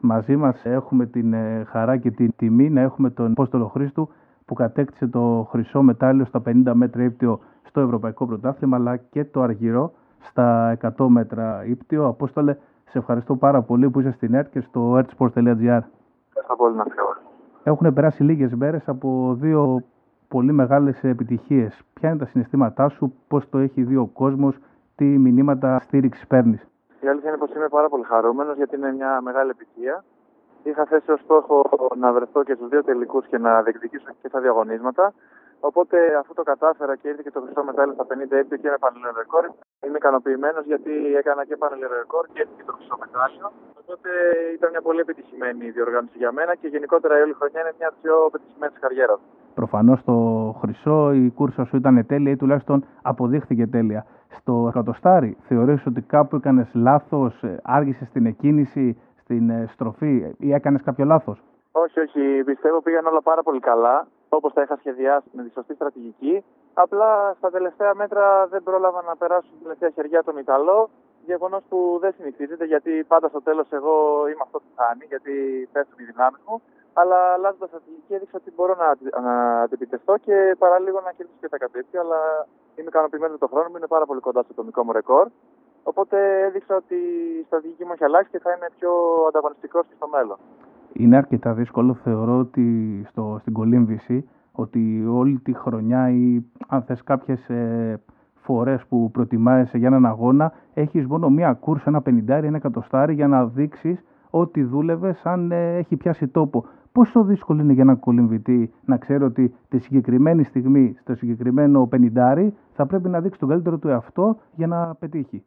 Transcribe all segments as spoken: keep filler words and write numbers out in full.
Μαζί μας έχουμε την ε, χαρά και την τιμή να έχουμε τον Απόστολο Χρήστου που κατέκτησε το χρυσό μετάλλιο στα πενήντα μέτρα ύπτιο στο Ευρωπαϊκό Πρωτάθλημα, αλλά και το αργυρό στα εκατό μέτρα ύπτιο. Απόστολε, σε ευχαριστώ πάρα πολύ που είσαι στην ΕΡΤ και στο ερτ-σπορτς τελεία τζι άρ. Ευχαριστώ πολύ, να είστε. Έχουν περάσει λίγες μέρες από δύο πολύ μεγάλες επιτυχίες. Ποια είναι τα συναισθήματά σου, πώς το έχει δει ο κόσμος, τι μηνύματα στήριξης παίρνεις? Η αλήθεια είναι πως είμαι πάρα πολύ χαρούμενος γιατί είναι μια μεγάλη επιτυχία. Είχα θέσει ως στόχο να βρεθώ και στους δύο τελικούς και να διεκδικήσω και στα διαγωνίσματα. Οπότε, αφού το κατάφερα και ήρθε και το χρυσό μετάλλιο στα πενήντα ύπτιο και ένα πανελλήνιο ρεκόρ, είμαι ικανοποιημένος γιατί έκανα και πανελλήνιο ρεκόρ και ήρθε και το χρυσό μετάλλιο. Οπότε, ήταν μια πολύ επιτυχημένη διοργάνωση για μένα και γενικότερα η όλη χρονιά είναι μια από τις πιο επιτυχημένες της καριέρας. Προφανώς το χρυσό, η κούρσα σου ήταν τέλεια ή τουλάχιστον αποδείχθηκε τέλεια. Στο εκατοστάρι, θεωρείς ότι κάπου έκανες λάθος, άργησες στην εκκίνηση, στην στροφή ή έκανες κάποιο λάθος? Όχι, όχι. Πιστεύω πήγαν όλα πάρα πολύ καλά, όπως τα είχα σχεδιάσει με τη σωστή στρατηγική. Απλά στα τελευταία μέτρα δεν πρόλαβα να περάσω στην τελευταία χεριά τον Ιταλό. Γεγονός που δεν συνηθίζεται, γιατί πάντα στο τέλος εγώ είμαι αυτό που χάνει, γιατί πέφτουν οι δυνάμεις μου. Αλλά αλλάζοντας στρατηγική έδειξα ότι μπορώ να, να αντιπιτευτώ και παραλίγο να κερδίσω και τα κατήφια. Αλλά είμαι ικανοποιημένος με τον χρόνο μου, είναι πάρα πολύ κοντά στο ατομικό μου ρεκόρ. Οπότε έδειξα ότι η στρατηγική μου έχει αλλάξει και θα είμαι πιο ανταγωνιστικός και στο μέλλον. Είναι αρκετά δύσκολο, θεωρώ, ότι στο, στην κολύμβηση, ότι όλη τη χρονιά ή αν θες κάποιες ε, φορές που προτιμάζεσαι για έναν αγώνα, έχεις μόνο μία κούρσα, ένα πενηντάρι, ένα εκατοστάρι για να δείξεις ότι δούλευες αν ε, έχει πιάσει τόπο. Πόσο δύσκολο είναι για έναν κολυμβητή να ξέρει ότι τη συγκεκριμένη στιγμή, στο συγκεκριμένο πενηντάρι, θα πρέπει να δείξει τον καλύτερο του εαυτό για να πετύχει?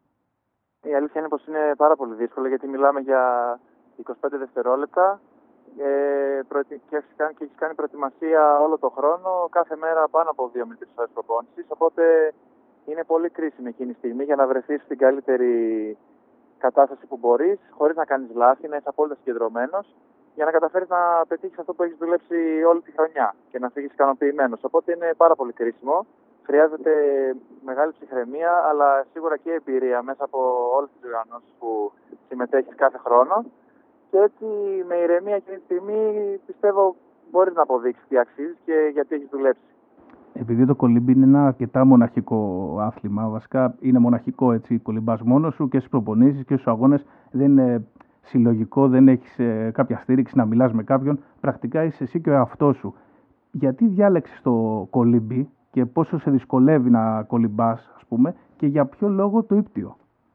Η αλήθεια είναι πως είναι πάρα πολύ δύσκολο, γιατί μιλάμε για είκοσι πέντε δευτερόλεπτα ε, προετοι... και έχεις κάνει, κάνει προετοιμασία όλο το χρόνο, κάθε μέρα πάνω από δύο με τρεις ώρες προπόνησης. Οπότε είναι πολύ κρίσιμη εκείνη τη στιγμή για να βρεθείς στην καλύτερη κατάσταση που μπορείς, χωρίς να κάνεις λάθη, να είσαι απόλυτα συγκεντρωμένος, για να καταφέρεις να πετύχεις αυτό που έχεις δουλέψει όλη τη χρονιά και να φύγεις ικανοποιημένος. Οπότε είναι πάρα πολύ κρίσιμο. Χρειάζεται μεγάλη ψυχραιμία, αλλά σίγουρα και εμπειρία μέσα από όλες τις διοργανώσεις που συμμετέχεις κάθε χρόνο. Και έτσι με ηρεμία εκείνη τη στιγμή πιστεύω μπορείς να αποδείξεις τι αξίζεις και γιατί έχεις δουλέψει. Επειδή το κολύμπι είναι ένα αρκετά μοναχικό άθλημα, βασικά είναι μοναχικό, έτσι, κολυμπάς μόνος σου και στις προπονήσεις και στους αγώνες, δεν είναι συλλογικό, δεν έχεις ε, κάποια στήριξη να μιλάς με κάποιον, πρακτικά είσαι εσύ και ο εαυτός σου. Γιατί διάλεξες το κολύμπι και πόσο σε δυσκολεύει να κολυμπάς, ας πούμε, και για ποιο λόγο το ύπτιο?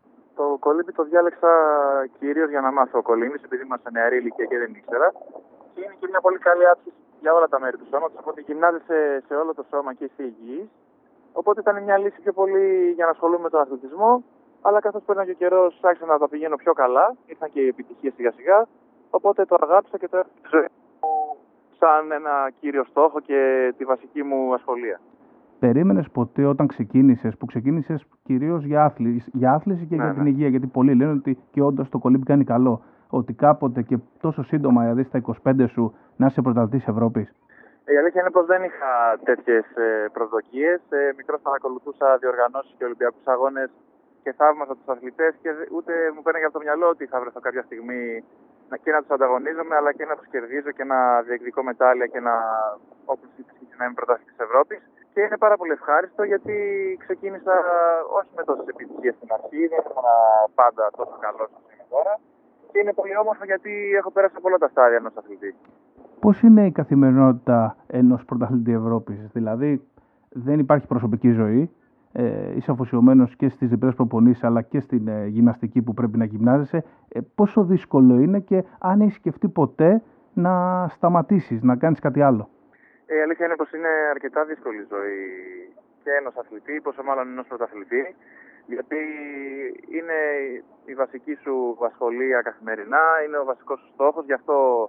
Το κολύμπι το διάλεξα κυρίως για να μάθω κολύμπης, επειδή ήμουν σε νεαρή ηλικία και δεν ήξερα. Και είναι και μια πολύ καλή άσκηση για όλα τα μέρη του σώματος, οπότε γυμνάζεσαι σε όλο το σώμα και είσαι υγιής. Οπότε ήταν μια λύση πιο πολύ για να ασχολούμαι με τον αθλητισμό. Αλλά καθώς πέρναγε ο καιρός, άρχισα να τα πηγαίνω πιο καλά. Ήρθαν και οι επιτυχίες σιγά σιγά. Οπότε το αγάπησα και το έφερα στη ζωή μου σαν ένα κύριο στόχο και τη βασική μου ασχολία. Περίμενες ποτέ όταν ξεκίνησες, που ξεκίνησες κυρίως για άθληση, για άθληση και ναι, για την ναι. υγεία, γιατί πολλοί λένε ότι και όντως το κολύμπι κάνει καλό, ότι κάποτε και τόσο σύντομα, δηλαδή στα είκοσι πέντε σου, να είσαι πρωταθλητής Ευρώπης? Η αλήθεια είναι πως δεν είχα τέτοιες προσδοκίες. Μικρός παρακολουθούσα διοργανώσεις και Ολυμπιακούς αγώνες και θαύμαζα τους αθλητές και ούτε μου πέρναγε από το μυαλό ότι θα βρεθώ κάποια στιγμή και να τους ανταγωνίζομαι, αλλά και να τους κερδίζω και να διεκδικώ μετάλλια και να, όπως να είμαι πρωταθλητής της Ευρώπης. Και είναι πάρα πολύ ευχάριστο γιατί ξεκίνησα όχι με τόσες επιτυχίες στην αρχή, δεν ήμουν πάντα τόσο καλός όσο είμαι τώρα. Και είναι πολύ όμορφο γιατί έχω πέρασει από όλα τα στάδια ενός αθλητή. Πώς είναι η καθημερινότητα ενός πρωταθλητή Ευρώπης? Δηλαδή, δεν υπάρχει προσωπική ζωή, ε, είσαι αφοσιωμένος και στις διπλές προπονήσεις αλλά και στην ε, γυμναστική που πρέπει να γυμνάζεσαι. Ε, πόσο δύσκολο είναι και αν έχεις σκεφτεί ποτέ να σταματήσεις, να κάνεις κάτι άλλο? Η αλήθεια είναι πως είναι αρκετά δύσκολη η ζωή και ενός αθλητή, πόσο μάλλον ενός πρωταθλητή, γιατί είναι η βασική σου ασχολία καθημερινά, είναι ο βασικός σου στόχος, γι' αυτό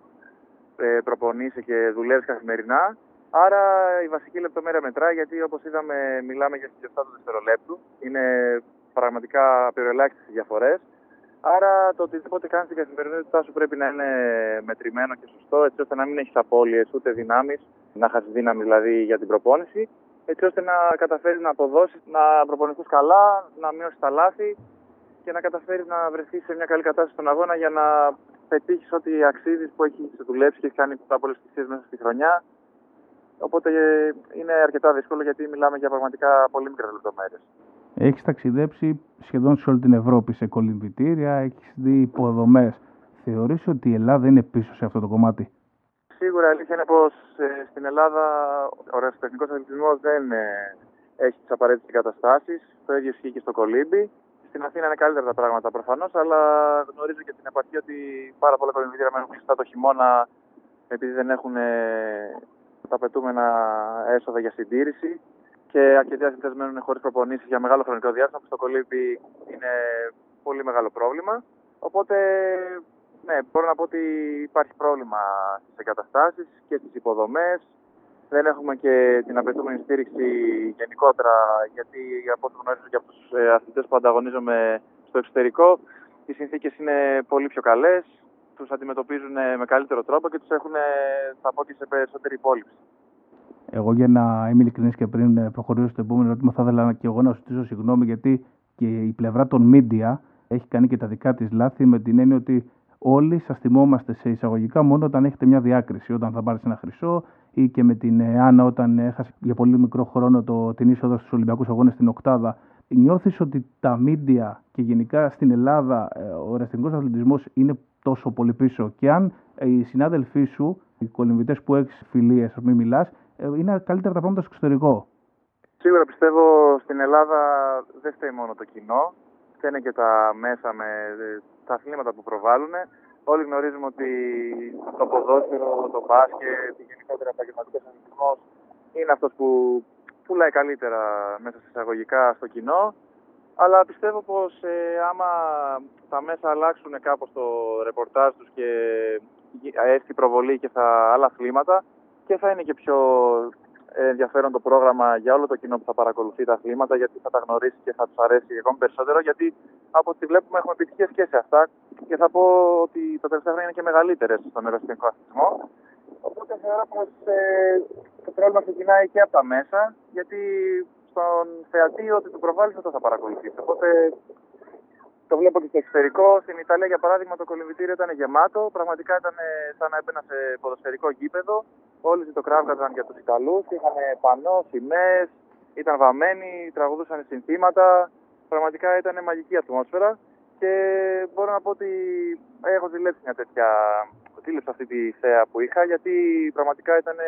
ε, προπονείσαι και δουλεύεις καθημερινά. Άρα η βασική λεπτομέρεια μετράει, γιατί όπως είδαμε μιλάμε για χιλιοστά του δευτερολέπτου, είναι πραγματικά περιελάχιστες οι διαφορές. Άρα το οτιδήποτε κάνεις στην καθημερινότητά σου πρέπει να είναι μετρημένο και σωστό, έτσι ώστε να μην έχεις απώλειες ούτε δυνάμεις, να χάσεις δύναμη δηλαδή για την προπόνηση, έτσι ώστε να καταφέρεις να αποδώσεις, να προπονηθείς καλά, να μειώσεις τα λάθη και να καταφέρεις να βρεθείς σε μια καλή κατάσταση στον αγώνα για να πετύχεις ό,τι αξίζεις, που έχεις δουλέψει και έχεις κάνει πάρα πολλές θυσίες μέσα στη χρονιά. Οπότε είναι αρκετά δύσκολο, γιατί μιλάμε για πραγματικά πολύ μικρές λεπτομέρειες. Έχεις ταξιδέψει σχεδόν σε όλη την Ευρώπη σε κολυμβητήρια, έχεις δει υποδομές. Θεωρείς ότι η Ελλάδα είναι πίσω σε αυτό το κομμάτι? Σίγουρα η αλήθεια είναι πως ε, στην Ελλάδα ο ερασιτεχνικός αθλητισμός δεν ε, έχει τις απαραίτητες εγκαταστάσεις. Το ίδιο ισχύει και στο κολύμπι. Στην Αθήνα είναι καλύτερα τα πράγματα προφανώς, αλλά γνωρίζω και στην επαρχία ότι πάρα πολλά κολυμβητήρια μένουν κλειστά το χειμώνα, επειδή δεν έχουν ε, τα απαιτούμενα έσοδα για συντήρηση. Και αρκετοί αθλητές μένουν χωρίς προπονήσεις για μεγάλο χρονικό διάστημα, που στο κολύμπι είναι πολύ μεγάλο πρόβλημα. Οπότε, ναι, μπορώ να πω ότι υπάρχει πρόβλημα στις εγκαταστάσεις και στις υποδομές. Δεν έχουμε και την απαιτούμενη στήριξη γενικότερα, γιατί από όσο γνωρίζω και από τους αθλητές που ανταγωνίζομαι στο εξωτερικό, οι συνθήκες είναι πολύ πιο καλές, τους αντιμετωπίζουν με καλύτερο τρόπο και τους έχουν, θα πω, και σε περισσότερη υπόλοιψη. Εγώ, για να είμαι ειλικρινής και πριν προχωρήσω στο επόμενο ερώτημα, θα ήθελα και εγώ να σου ζητήσω συγγνώμη, γιατί και η πλευρά των media έχει κάνει και τα δικά της λάθη, με την έννοια ότι όλοι σας θυμόμαστε σε εισαγωγικά μόνο όταν έχετε μια διάκριση. Όταν θα πάρεις ένα χρυσό, ή και με την Άννα όταν έχασε για πολύ μικρό χρόνο το, την είσοδο στους Ολυμπιακούς Αγώνες στην οκτάδα. Νιώθεις ότι τα media και γενικά στην Ελλάδα ο ερασιτεχνικός αθλητισμός είναι τόσο πολύ πίσω? Και αν οι συνάδελφοί σου, οι κολυμβητές που έχεις φιλίες, μην μιλάς, είναι καλύτερα τα πράγματα στο εξωτερικό? Σίγουρα πιστεύω στην Ελλάδα δεν φταίει μόνο το κοινό, φταίνε και τα μέσα με τα αθλήματα που προβάλλουν. Όλοι γνωρίζουμε ότι το ποδόσφαιρο, το μπάσκετ, γενικότερα ο επαγγελματικός αθλητισμός είναι αυτός που πουλάει καλύτερα μέσα σε εισαγωγικά στο κοινό. Αλλά πιστεύω πως ε, άμα τα μέσα αλλάξουν κάπως το ρεπορτάζ τους και έρθει προβολή και στα άλλα αθλήματα, και θα είναι και πιο ενδιαφέρον το πρόγραμμα για όλο το κοινό που θα παρακολουθεί τα αθλήματα, γιατί θα τα γνωρίσει και θα τους αρέσει ακόμη περισσότερο, γιατί από ό,τι βλέπουμε έχουμε επιτυχίες και σε αυτά, και θα πω ότι τα τελευταία χρόνια είναι και μεγαλύτερες στον ερασιτεχνικό αθλητισμό. Οπότε θεωρώ πως ε, το πρόβλημα ξεκινάει και από τα μέσα, γιατί στον θεατή ότι του προβάλλει αυτό θα παρακολουθήσει. Οπότε το βλέπω και στο εξωτερικό. Στην Ιταλία, για παράδειγμα, το κολυμβητήριο ήταν γεμάτο. Πραγματικά ήταν σαν να έμπαινα σε ποδοσφαιρικό γήπεδο. Όλοι το κράβγαζαν για τους Ιταλούς. Είχαν πανό, σημαίες, ήταν βαμμένοι, τραγουδούσαν συνθήματα. Πραγματικά ήταν μαγική ατμόσφαιρα. Και μπορώ να πω ότι έχω ζηλέψει μια τέτοια. Ζήλεψα αυτή τη θέα που είχα, γιατί πραγματικά ήταν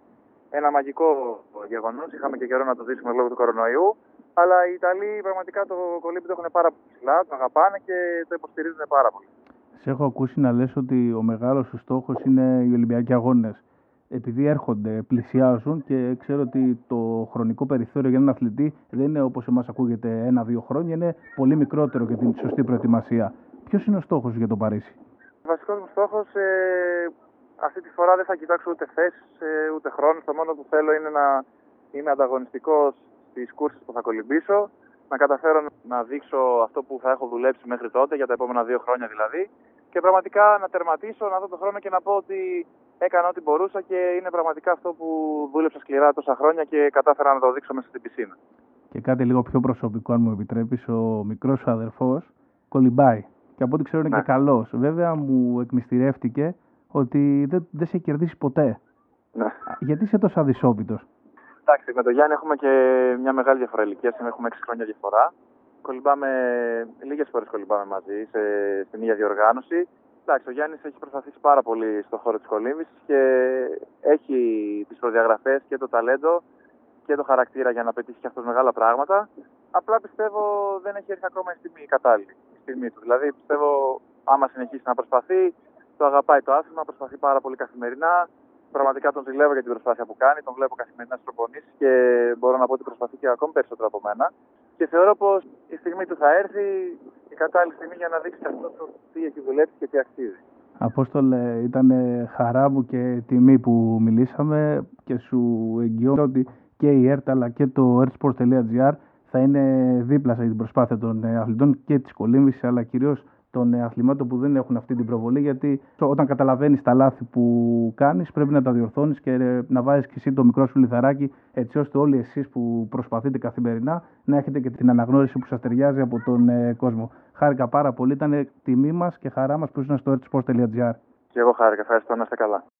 ένα μαγικό γεγονός. Είχαμε και καιρό να το ζήσουμε λόγω του κορονοϊού. Αλλά οι Ιταλοί πραγματικά το κολύμπι το έχουν πάρα πολύ ψηλά, το αγαπάνε και το υποστηρίζουν πάρα πολύ. Σε έχω ακούσει να λες ότι ο μεγάλος σου στόχος είναι οι Ολυμπιακοί Αγώνες. Επειδή έρχονται, πλησιάζουν, και ξέρω ότι το χρονικό περιθώριο για έναν αθλητή δεν είναι όπως εμάς ακούγεται ένα-δύο χρόνια, είναι πολύ μικρότερο για την σωστή προετοιμασία. Ποιος είναι ο στόχος σου για το Παρίσι? Ο βασικός μου στόχος, ε, αυτή τη φορά δεν θα κοιτάξω ούτε θέσεις ε, ούτε χρόνους. Το μόνο που θέλω είναι να είμαι ανταγωνιστικός στις κούρσες που θα κολυμπήσω, να καταφέρω να δείξω αυτό που θα έχω δουλέψει μέχρι τότε, για τα επόμενα δύο χρόνια δηλαδή, και πραγματικά να τερματίσω, να δω τον χρόνο και να πω ότι έκανα ό,τι μπορούσα και είναι πραγματικά αυτό που δούλεψα σκληρά τόσα χρόνια και κατάφερα να το δείξω μέσα στην πισίνα. Και κάτι λίγο πιο προσωπικό, αν μου επιτρέπεις, ο μικρός σου αδερφός κολυμπάει και από ό,τι ξέρω είναι, ναι, και καλός. Βέβαια μου εκμυστηρεύτηκε ότι δεν, δεν σε κερδίσει ποτέ. Ναι. Γιατί είσαι τόσο αδυσόπιτος? Εντάξει, με τον Γιάννη έχουμε και μια μεγάλη διαφορά ηλικίας, έχουμε έξι χρόνια διαφορά. Κολυμπάμε, λίγες φορές κολυμπάμε μαζί σε, στην ίδια διοργάνωση. Εντάξει, ο Γιάννης έχει προσπαθήσει πάρα πολύ στον χώρο της κολύμβησης και έχει τις προδιαγραφές και το ταλέντο και το χαρακτήρα για να πετύχει και αυτός μεγάλα πράγματα. Απλά πιστεύω δεν έχει έρθει ακόμα η στιγμή κατάλληλη, η στιγμή του. Δηλαδή πιστεύω άμα συνεχίσει να προσπαθεί, το αγαπάει το άθλημα, προσπαθεί πάρα πολύ καθημερινά. Πραγματικά τον ζηλεύω για την προσπάθεια που κάνει, τον βλέπω καθημερινά στις προπονήσεις και μπορώ να πω ότι προσπαθεί και ακόμη περισσότερο από μένα. Και θεωρώ πως η στιγμή του θα έρθει, η κατάλληλη στιγμή για να δείξει αυτό το τι έχει δουλέψει και τι αξίζει. Απόστολε, ήταν χαρά μου και τιμή που μιλήσαμε και σου εγγυώ ότι και η ΕΡΤ αλλά και το ertsports.gr θα είναι δίπλα σε την προσπάθεια των αθλητών και της κολύμβησης, αλλά κυρίως των αθλημάτων που δεν έχουν αυτή την προβολή, γιατί όταν καταλαβαίνεις τα λάθη που κάνεις πρέπει να τα διορθώνεις και να βάζεις και εσύ το μικρό σου λιθαράκι, έτσι ώστε όλοι εσείς που προσπαθείτε καθημερινά να έχετε και την αναγνώριση που σας ταιριάζει από τον ε, κόσμο. Χάρηκα πάρα πολύ, ήταν τιμή μας και χαρά μας που ήσουν στο ερτ σπορτς τελεία τζι άρ. Και εγώ χάρηκα, ευχαριστώ, να είστε καλά.